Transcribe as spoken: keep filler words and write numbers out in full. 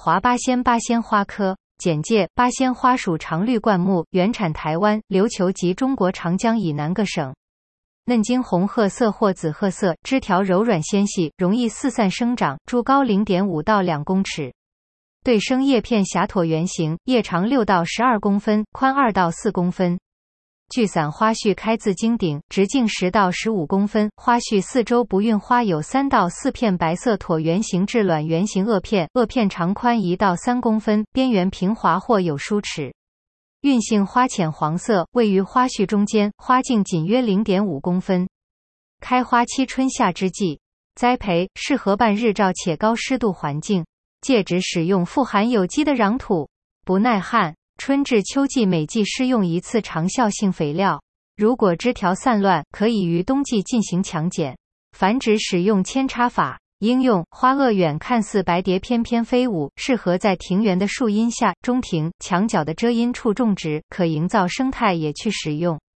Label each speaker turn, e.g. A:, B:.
A: 华八仙八仙花科。简介：八仙花属常绿灌木，原产台湾、琉球及中国长江以南各省。嫩茎红褐色或紫褐色，枝条柔软纤细，容易四散生长，株高 零点五到两公尺。对生叶片狭椭圆形，叶长六到十二公分，宽二到四公分。聚散花序开自茎顶，直径十到十五公分，花序四周不孕花有三到四片白色椭圆形至卵圆形萼片，萼片长宽一到三公分，边缘平滑或有梳齿。孕性花浅黄色，位于花序中间，花径仅约 零点五公分。开花期春夏之际。栽培适合半日照且高湿度环境，戒指使用富含有机的壤土，不耐旱。春至秋季每季施用一次长效性肥料。如果枝条散乱，可以于冬季进行强剪。繁殖使用扦插法。应用：花萼远看似白蝶翩翩飞舞，适合在庭园的树荫下、中庭、墙角的遮阴处种植，可营造生态野趣使用。